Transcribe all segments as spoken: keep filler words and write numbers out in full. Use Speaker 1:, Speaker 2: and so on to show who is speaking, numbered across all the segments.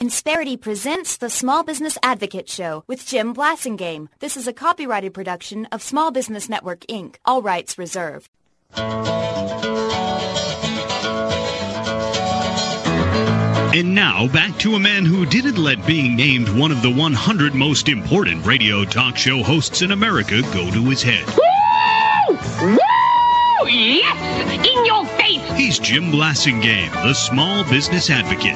Speaker 1: Insperity presents the Small Business Advocate Show with Jim Blasingame. This is a copyrighted production of Small Business Network, Incorporated. All rights reserved.
Speaker 2: And now, back to a man who didn't let being named one of the one hundred most important radio talk show hosts in America go to his head.
Speaker 3: Woo! Woo! Yes! In your face!
Speaker 2: He's Jim Blasingame, the Small Business Advocate.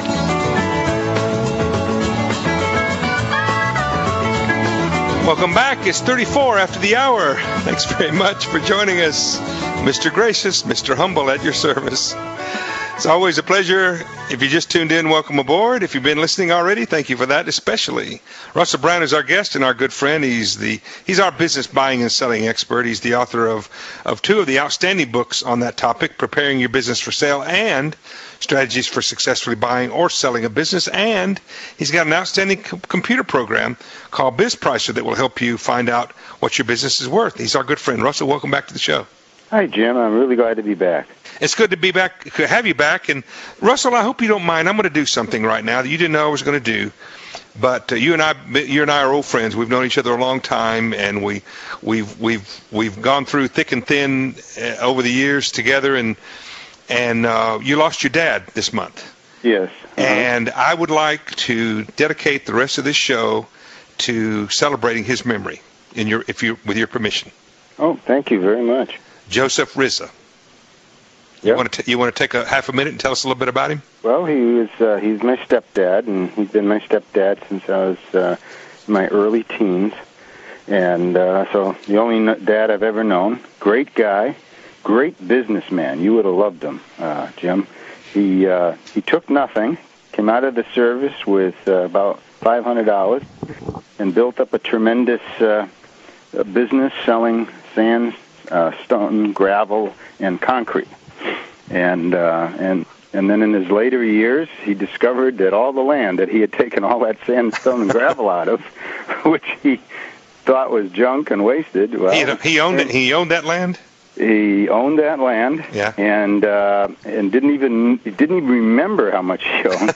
Speaker 4: Welcome back. It's thirty-four after the hour. Thanks very much for joining us. Mister Gracious, Mister Humble at your service. It's always a pleasure. If you just tuned in, welcome aboard. If you've been listening already, thank you for that especially. Russell Brown is our guest and our good friend. He's the he's our business buying and selling expert. He's the author of, of two of the outstanding books on that topic, Preparing Your Business for Sale and Strategies for Successfully Buying or Selling a Business. And he's got an outstanding co- computer program called BizPricer that will help you find out what your business is worth. He's our good friend. Russell, welcome back to the show.
Speaker 5: Hi, Jim. I'm really glad to be back.
Speaker 4: It's good to be back, to have you back. And Russell, I hope you don't mind. I'm going to do something right now that you didn't know I was going to do. But uh, you and I, you and I are old friends. We've known each other a long time, and we, we've we've we've gone through thick and thin uh, over the years together. And and uh, you lost your dad this month.
Speaker 5: Yes. Uh-huh.
Speaker 4: And I would like to dedicate the rest of this show to celebrating his memory, in your if you with your permission.
Speaker 5: Oh, thank you very much.
Speaker 4: Joseph Rizza. You
Speaker 5: yep.
Speaker 4: want to t- you want to take a half a minute and tell us a little bit about him?
Speaker 5: Well, he was uh, he's my stepdad, and he's been my stepdad since I was uh, in my early teens, and uh, so the only dad I've ever known. Great guy, great businessman. You would have loved him, uh, Jim. He uh, he took nothing, came out of the service with uh, about five hundred dollars, and built up a tremendous uh, business selling sand, uh, stone, gravel, and concrete. And uh, and and then in his later years, he discovered that all the land that he had taken all that sandstone and gravel out of, which he thought was junk and wasted. Well,
Speaker 4: he, he owned it. He owned that land.
Speaker 5: He owned that land.
Speaker 4: Yeah.
Speaker 5: And uh, and didn't even he didn't even remember how much he owned.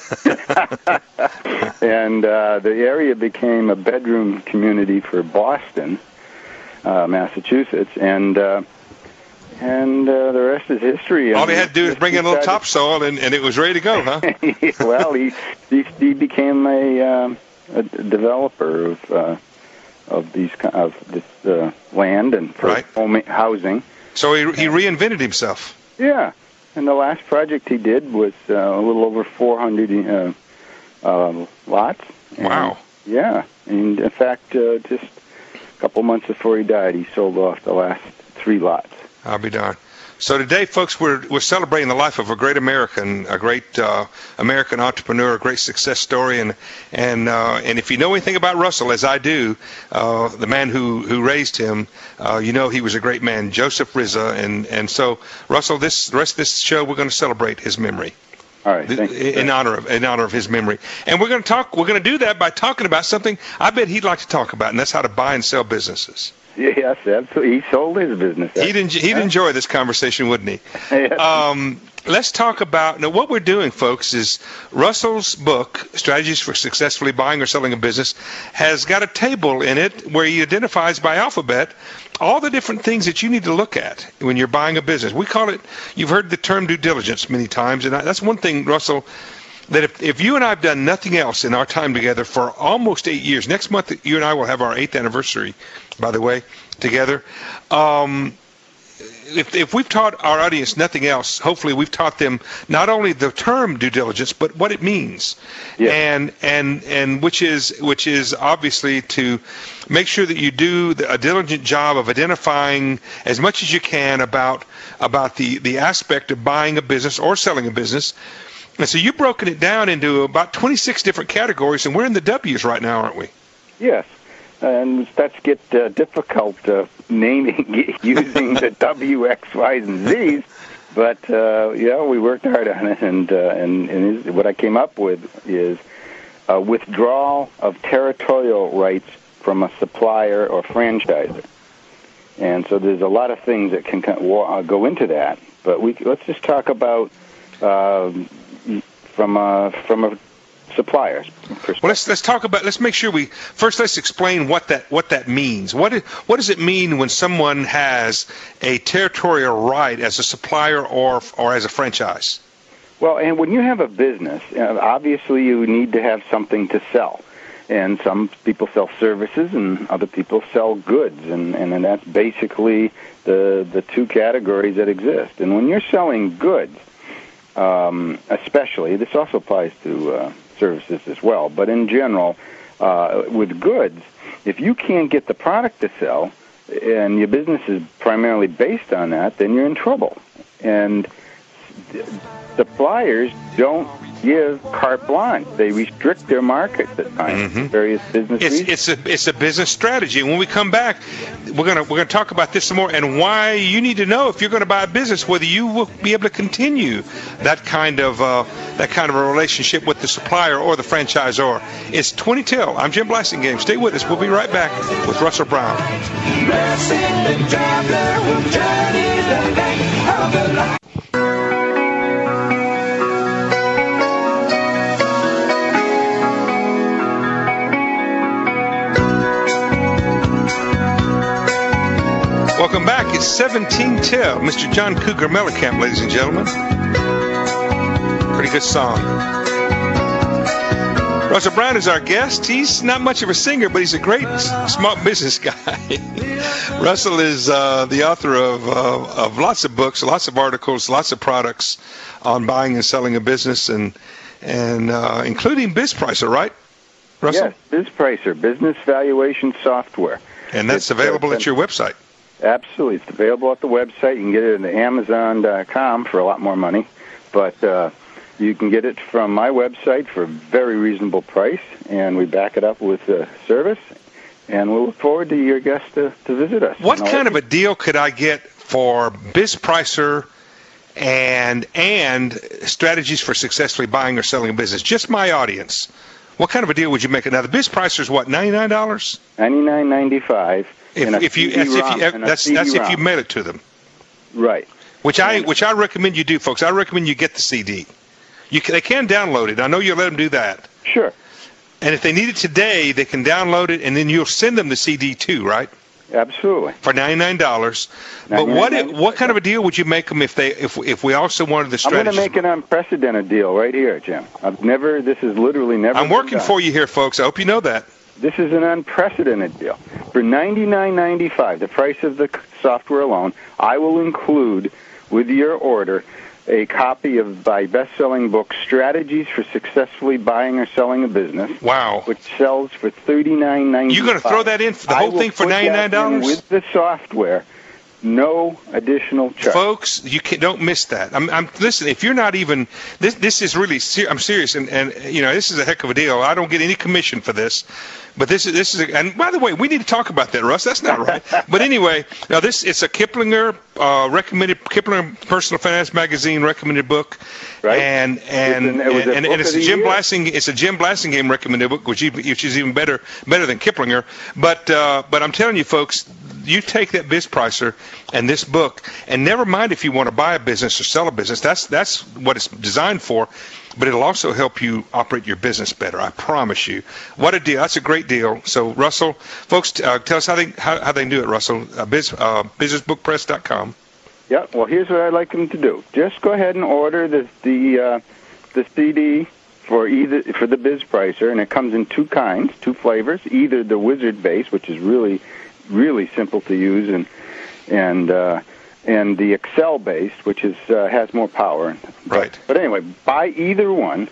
Speaker 5: And uh, the area became a bedroom community for Boston, uh, Massachusetts, and. Uh, And uh, the rest is history.
Speaker 4: All he had to do is bring in a little topsoil, and, and it was ready to go, huh?
Speaker 5: Well, he, he he became a, um, a developer of uh, of these of this uh, land and for
Speaker 4: right.
Speaker 5: home housing.
Speaker 4: So he he reinvented himself.
Speaker 5: Yeah, and the last project he did was uh, a little over four hundred uh, uh, lots. And,
Speaker 4: wow.
Speaker 5: Yeah, and in fact, uh, just a couple months before he died, he sold off the last three lots.
Speaker 4: I'll be darned. So today, folks, we're we're celebrating the life of a great American, a great uh, American entrepreneur, a great success story, and and uh, and if you know anything about Russell, as I do, uh, the man who, who raised him, uh, you know he was a great man, Joseph Rizza, and and so Russell, this the rest of this show we're going to celebrate his memory.
Speaker 5: All right, thank you.
Speaker 4: In honor of in honor of his memory, and we're going to talk. We're going to do that by talking about something I bet he'd like to talk about, and that's how to buy and sell businesses.
Speaker 5: Yes, absolutely. He sold his business.
Speaker 4: He'd, enjoy, he'd enjoy this conversation, wouldn't he?
Speaker 5: Yes.
Speaker 4: Um, let's talk about, now what we're doing, folks, is Russell's book, Strategies for Successfully Buying or Selling a Business, has got a table in it where he identifies by alphabet all the different things that you need to look at when you're buying a business. We call it, you've heard the term due diligence many times, and that's one thing, Russell, that if, if you and I have done nothing else in our time together for almost eight years, next month you and I will have our eighth anniversary, by the way, together. Um, if, if we've taught our audience nothing else, hopefully we've taught them not only the term due diligence, but what it means,
Speaker 5: yes.
Speaker 4: and and and which is which is obviously to make sure that you do the, a diligent job of identifying as much as you can about about the the aspect of buying a business or selling a business. And so you've broken it down into about twenty-six different categories, and we're in the W's right now, aren't we?
Speaker 5: Yes. And that's get uh, difficult uh, naming, using the W, X, Y's, and Z's. But, uh, yeah, we worked hard on it. And, uh, and, and is, what I came up with is uh, withdrawal of territorial rights from a supplier or franchiser. And so there's a lot of things that can go into that. But we let's just talk about um, from a from a suppliers.
Speaker 4: Well, let's let's talk about. Let's make sure we first let's explain what that what that means. What is, what does it mean when someone has a territorial right as a supplier or or as a franchise?
Speaker 5: Well, and when you have a business, uh, obviously you need to have something to sell. And some people sell services and other people sell goods. And, and, and that's basically the, the two categories that exist. And when you're selling goods, um, especially, this also applies to uh, services as well, but in general, uh, with goods, if you can't get the product to sell and your business is primarily based on that, then you're in trouble. And suppliers don't give carte blanche. They restrict their markets at times. Mm-hmm. Various business
Speaker 4: it's,
Speaker 5: reasons.
Speaker 4: It's a it's a business strategy. When we come back, we're gonna we're gonna talk about this some more and why you need to know if you're going to buy a business whether you will be able to continue that kind of uh, that kind of a relationship with the supplier or the franchisor. It's twenty till. I'm Jim Blasingame. Stay with us. We'll be right back with Russell Brown. Welcome back. It's seventeen till. Mister John Cougar Mellencamp, ladies and gentlemen. Pretty good song. Russell Brown is our guest. He's not much of a singer, but he's a great smart business guy. Russell is uh, the author of, uh, of lots of books, lots of articles, lots of products on buying and selling a business, and and uh, including BizPricer, right, Russell?
Speaker 5: Yes, BizPricer, business valuation software.
Speaker 4: And that's
Speaker 5: it's,
Speaker 4: available
Speaker 5: uh,
Speaker 4: at your website.
Speaker 5: Absolutely. It's available at the website. You can get it at Amazon dot com for a lot more money. But uh, you can get it from my website for a very reasonable price, and we back it up with uh, service. And we'll look forward to your guests to, to visit us.
Speaker 4: What kind of a deal could I get for BizPricer and, and strategies for successfully buying or selling a business? Just my audience. What kind of a deal would you make? Now, the BizPricer is what, ninety-nine dollars?
Speaker 5: ninety-nine ninety-five.
Speaker 4: If, if you, that's, if you that's, that's if you mail it to them,
Speaker 5: right?
Speaker 4: Which I which I recommend you do, folks. I recommend you get the C D. You can, they can download it. I know you'll let them do that.
Speaker 5: Sure.
Speaker 4: And if they need it today, they can download it, and then you'll send them the C D too, right?
Speaker 5: Absolutely.
Speaker 4: For ninety-nine dollars. But what if, what kind of a deal would you make them if they if if we also wanted the strategy?
Speaker 5: I'm going to make an unprecedented deal right here, Jim. I've never. This is literally never.
Speaker 4: I'm working for you here, folks. I hope you know that.
Speaker 5: This is an unprecedented deal. For ninety-nine ninety-five, the price of the software alone, I will include with your order a copy of my best-selling book, Strategies for Successfully Buying or Selling a Business.
Speaker 4: Wow.
Speaker 5: Which sells for thirty-nine ninety-five.
Speaker 4: You're going to throw that in for the whole thing for ninety-nine dollars?
Speaker 5: With the software. No additional charge.
Speaker 4: Folks, you can, don't miss that. I'm, I'm listen. If you're not even this, this is really. Ser- I'm serious, and, and you know this is a heck of a deal. I don't get any commission for this, but this is this is. A, and by the way, we need to talk about that, Russ. That's not right. But anyway, now this it's a Kiplinger uh, recommended Kiplinger Personal Finance Magazine recommended book,
Speaker 5: right?
Speaker 4: And and
Speaker 5: it's an,
Speaker 4: it and,
Speaker 5: a
Speaker 4: and it's a Jim
Speaker 5: year.
Speaker 4: Blasing. It's a Jim Blasingame recommended book, which which is even better better than Kiplinger. But uh, but I'm telling you, folks. You take that BizPricer and this book, and never mind if you want to buy a business or sell a business. That's that's what it's designed for, but it'll also help you operate your business better. I promise you. What a deal! That's a great deal. So, Russell, folks, uh, tell us how they how, how they can do it. Russell, uh, biz, uh, business book press dot com.
Speaker 5: Yeah. Well, here's what I'd like them to do. Just go ahead and order the the uh, the C D for either for the BizPricer, and it comes in two kinds, two flavors. Either the Wizard base, which is really really simple to use, and and uh, and the Excel based, which is uh, has more power.
Speaker 4: Right.
Speaker 5: But, but anyway, buy either one,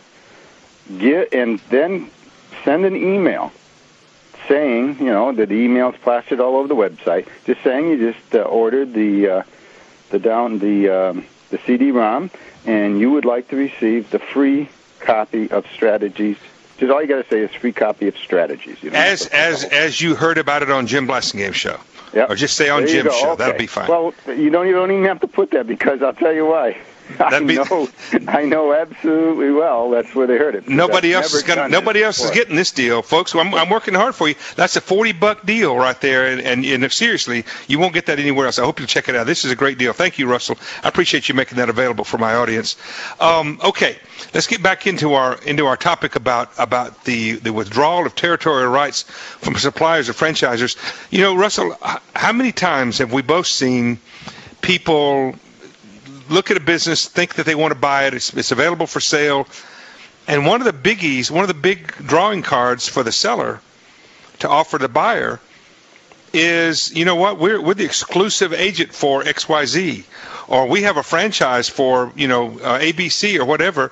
Speaker 5: get and then send an email saying, you know, that the email's plastered all over the website, just saying you just uh, ordered the uh, the down the um, the C D ROM, and you would like to receive the free copy of Strategies. Just all you got to say is free copy of Strategies. You know,
Speaker 4: as as as you heard about it on Jim Blasingame show.
Speaker 5: Yep.
Speaker 4: Or just say on
Speaker 5: there
Speaker 4: Jim's show.
Speaker 5: Okay.
Speaker 4: That'll be fine.
Speaker 5: Well, you don't, you don't even have to put that because I'll tell you why. I be, know, I know absolutely well. That's where they heard it.
Speaker 4: Nobody else is going. Nobody else is getting this deal, folks. I'm, I'm working hard for you. That's a forty buck deal right there, and, and, and seriously, you won't get that anywhere else. I hope you'll check it out. This is a great deal. Thank you, Russell. I appreciate you making that available for my audience. Um, okay, let's get back into our into our topic about about the the withdrawal of territorial rights from suppliers or franchisers. You know, Russell, how many times have we both seen people look at a business, think that they want to buy it, it's, it's available for sale, and one of the biggies, one of the big drawing cards for the seller to offer the buyer is, you know what, we're, we're the exclusive agent for X Y Z, or we have a franchise for, you know, uh, A B C or whatever,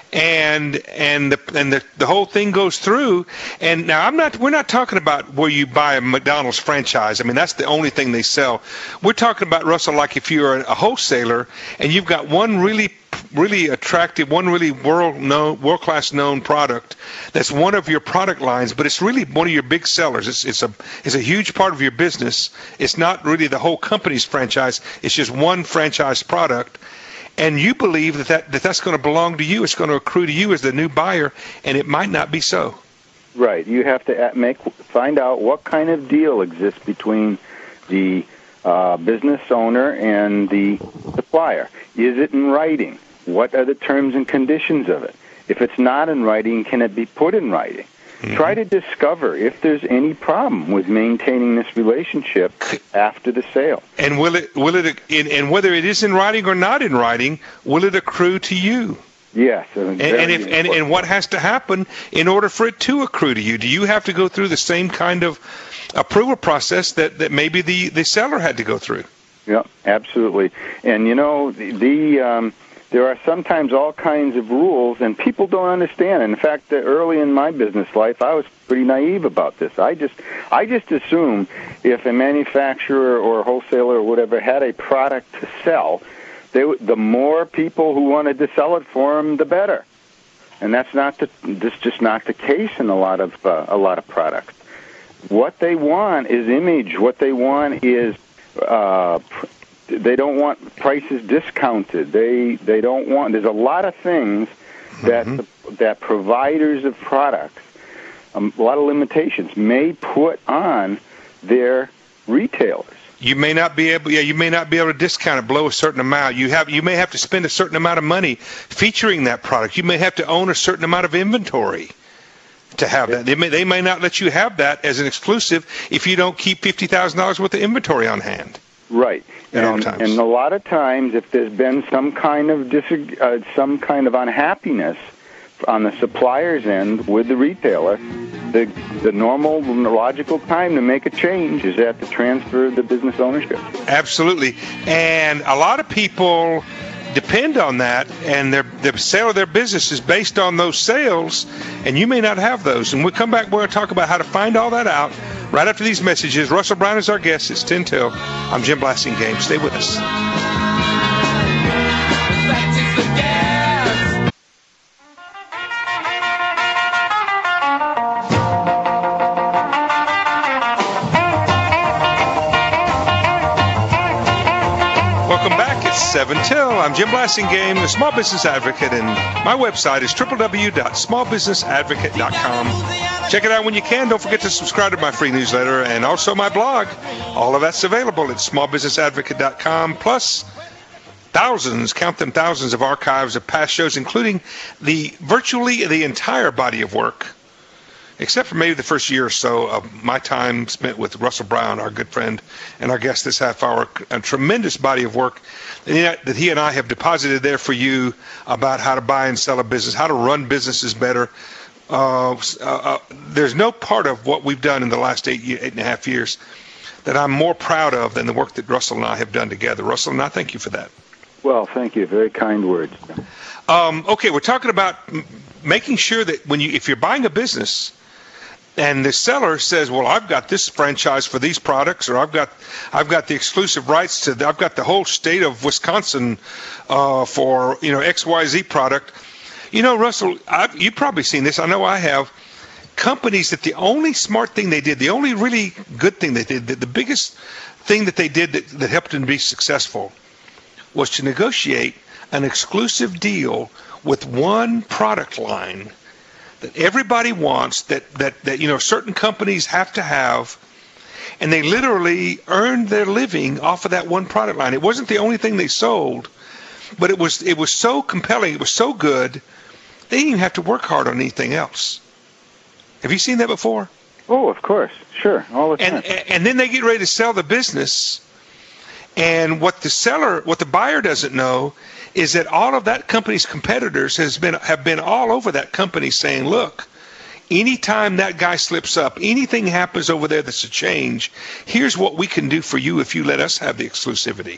Speaker 4: and and the and the, the whole thing goes through. And now I'm not we're not talking about where you buy a McDonald's franchise. I mean, that's the only thing they sell. We're talking about, Russell, like if you're a wholesaler and you've got one really really attractive, one really world known, world class known product that's one of your product lines, but it's really one of your big sellers. It's it's a it's a huge part of your business. It's not really the whole company's franchise. It's just one franchise product. And you believe that, that, that that's going to belong to you, it's going to accrue to you as the new buyer, and it might not be so.
Speaker 5: Right. You have to make find out what kind of deal exists between the uh, business owner and the supplier. Is it in writing? What are the terms and conditions of it? If it's not in writing, can it be put in writing? Mm-hmm. Try to discover if there's any problem with maintaining this relationship after the sale.
Speaker 4: And will it, will it, and whether it is in writing or not in writing, will it accrue to you?
Speaker 5: Yes.
Speaker 4: And, and, if, and, and what has to happen in order for it to accrue to you? Do you have to go through the same kind of approval process that, that maybe the, the seller had to go through?
Speaker 5: Yeah, absolutely. And, you know, the... the um, there are sometimes all kinds of rules, and people don't understand. In fact, early in my business life, I was pretty naive about this. I just, I just assumed if a manufacturer or a wholesaler or whatever had a product to sell, they, the more people who wanted to sell it for them, the better. And that's not the, that's just not the case in a lot of uh, a lot of products. What they want is image. What they want is uh, they don't want prices discounted. They they don't want. There's a lot of things that mm-hmm. the, that providers of products, um, a lot of limitations may put on their retailers.
Speaker 4: You may not be able. Yeah, you may not be able to discount it below a certain amount. You have. You may have to spend a certain amount of money featuring that product. You may have to own a certain amount of inventory to have that. They may they may not let you have that as an exclusive if you don't keep fifty thousand dollars worth of inventory on hand.
Speaker 5: Right. And, and a lot of times, if there's been some kind of dis- uh, some kind of unhappiness on the supplier's end with the retailer, the the normal logical time to make a change is at the transfer of the business ownership.
Speaker 4: Absolutely. And a lot of people depend on that, and their the sale of their business is based on those sales, and you may not have those. And we'll come back, we're going to talk about how to find all that out right after these messages. Russell Brown is our guest. It's ten till. I'm Jim Blasingame. Stay with us. Welcome back. It's seven till. I'm Jim Blasingame, the Small Business Advocate, and my website is w w w dot small business advocate dot com. Check it out when you can. Don't forget to subscribe to my free newsletter and also my blog. All of that's available at small business advocate dot com, plus thousands, count them, thousands of archives of past shows, including the virtually the entire body of work, except for maybe the first year or so of my time spent with Russell Brown, our good friend and our guest this half hour. A tremendous body of work that he and I have deposited there for you about how to buy and sell a business, how to run businesses better. Uh, uh, there's no part of what we've done in the last eight, eight and a half years that I'm more proud of than the work that Russell and I have done together. Russell and I, thank you for that.
Speaker 5: Well, thank you. Very kind words.
Speaker 4: Um, okay, we're talking about making sure that when you, if you're buying a business, and the seller says, "Well, I've got this franchise for these products, or I've got, I've got the exclusive rights to, the, I've got the whole state of Wisconsin uh, for you know X Y Z product." You know, Russell, I've, you've probably seen this. I know I have. Companies that the only smart thing they did, the only really good thing they did, the, the biggest thing that they did that, that helped them be successful, was to negotiate an exclusive deal with one product line that everybody wants, that, that, that you know certain companies have to have, and they literally earned their living off of that one product line. It wasn't the only thing they sold, but it was it was so compelling, it was so good, they didn't even have to work hard on anything else. Have you seen that before?
Speaker 5: Oh, of course. Sure. All the time.
Speaker 4: And, and then they get ready to sell the business, and what the seller, what the buyer doesn't know is that all of that company's competitors has been have been all over that company saying, look, anytime that guy slips up, anything happens over there that's a change, here's what we can do for you if you let us have the exclusivity.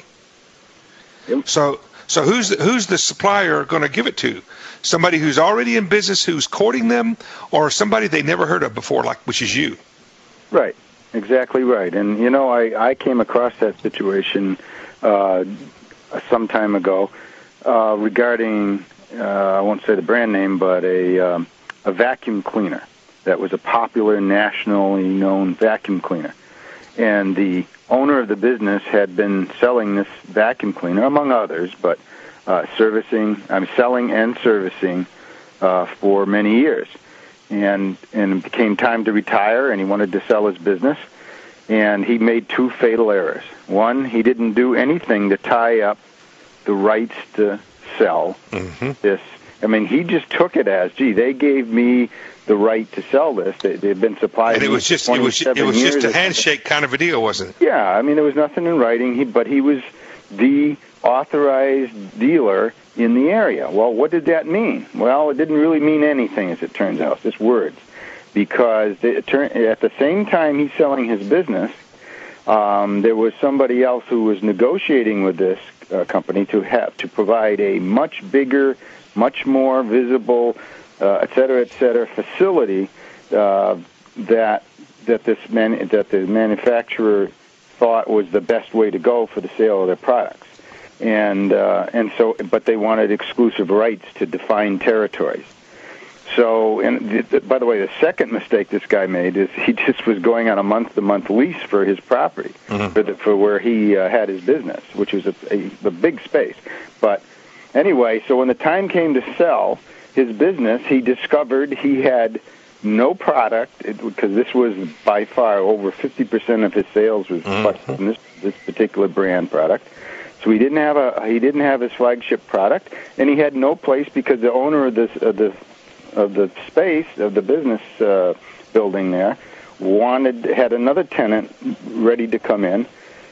Speaker 5: Yep.
Speaker 4: So so who's the, who's the supplier going to give it to? Somebody who's already in business, who's courting them, or somebody they never heard of before, like which is you?
Speaker 5: Right. Exactly right. And, you know, I, I came across that situation uh, some time ago uh, regarding, uh, I won't say the brand name, but a, um, a vacuum cleaner that was a popular, nationally known vacuum cleaner. And the owner of the business had been selling this vacuum cleaner, among others, but uh, servicing, I'm selling and servicing uh, for many years. And, and it became time to retire, and he wanted to sell his business. And he made two fatal errors. One, he didn't do anything to tie up the rights to sell mm-hmm. this. I mean, he just took it as, gee, they gave me the right to sell this. They, they've been supplied.
Speaker 4: And it was just it was it was just a handshake kind of a deal, wasn't it?
Speaker 5: Yeah, I mean, there was nothing in writing. He, but he was the authorized dealer in the area. Well, what did that mean? Well, it didn't really mean anything, as it turns out. Just words. Because it turn, at the same time he's selling his business, um, there was somebody else who was negotiating with this uh, company to have to provide a much bigger, much more visible, uh, et cetera, et cetera, facility uh, that that this man, that the manufacturer thought was the best way to go for the sale of their products, and uh, and so, but they wanted exclusive rights to define territories. So, and th- th- by the way, the second mistake this guy made is he just was going on a month-to-month lease for his property, mm-hmm. for, the, for where he uh, had his business, which was a, a, a big space. But anyway, so when the time came to sell his business, he discovered he had no product, because this was by far over fifty percent of his sales was mm-hmm. from this, this particular brand product. So he didn't have a he didn't have his flagship product, and he had no place because the owner of this of the of the space, of the business uh, building there, wanted had another tenant ready to come in,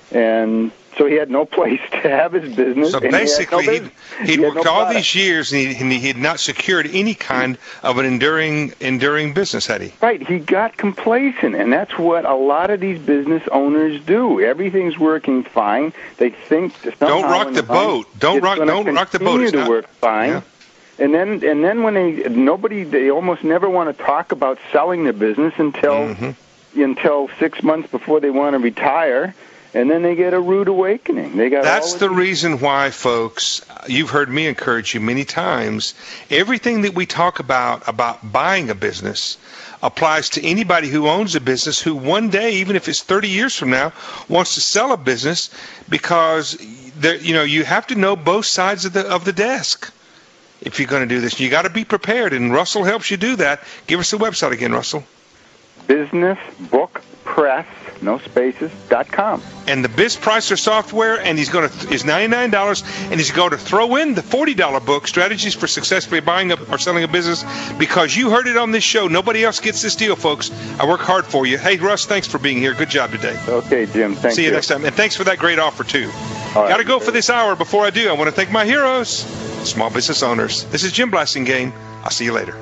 Speaker 5: and so he had no place to have his business.
Speaker 4: So basically,
Speaker 5: he
Speaker 4: he'd, he'd
Speaker 5: he
Speaker 4: worked
Speaker 5: no
Speaker 4: all
Speaker 5: product.
Speaker 4: these years, and he, and he had not secured any kind of an enduring enduring business, had he?
Speaker 5: Right, he got complacent, and that's what a lot of these business owners do. Everything's working fine. They think that somehow
Speaker 4: don't rock the boat. Don't rock. Don't rock the boat.
Speaker 5: It's to
Speaker 4: not,
Speaker 5: work fine.
Speaker 4: Yeah.
Speaker 5: And then, and then when they nobody, they almost never want to talk about selling their business until mm-hmm. until six months before they want to retire, and then they get a rude awakening. They got
Speaker 4: that's
Speaker 5: all
Speaker 4: the
Speaker 5: these-
Speaker 4: reason why, folks. You've heard me encourage you many times. Everything that we talk about about buying a business applies to anybody who owns a business who one day, even if it's thirty years from now, wants to sell a business, because there, you know you have to know both sides of the of the desk. If you're going to do this, you got to be prepared, and Russell helps you do that. Give us the website again, Russell.
Speaker 5: Business Book Press, no spaces, dot com.
Speaker 4: And the BizPricer software, and he's going to is ninety-nine dollars, and he's going to throw in the forty dollar book, Strategies for Successfully Buying a, or Selling a Business, because you heard it on this show. Nobody else gets this deal, folks. I work hard for you. Hey, Russ, thanks for being here. Good job today.
Speaker 5: Okay, Jim. Thank
Speaker 4: See you,
Speaker 5: you
Speaker 4: next time, and thanks for that great offer too.
Speaker 5: All
Speaker 4: Got to
Speaker 5: right.
Speaker 4: go for this hour. Before I do, I want to thank my heroes, small business owners. This is Jim Blasingame. I'll see you later.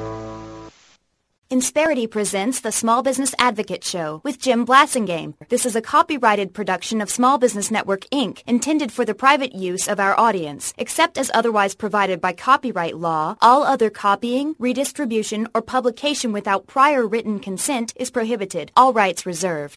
Speaker 1: Insperity presents the Small Business Advocate Show with Jim Blasingame. This is a copyrighted production of Small Business Network, Incorporated, intended for the private use of our audience. Except as otherwise provided by copyright law, all other copying, redistribution, or publication without prior written consent is prohibited. All rights reserved.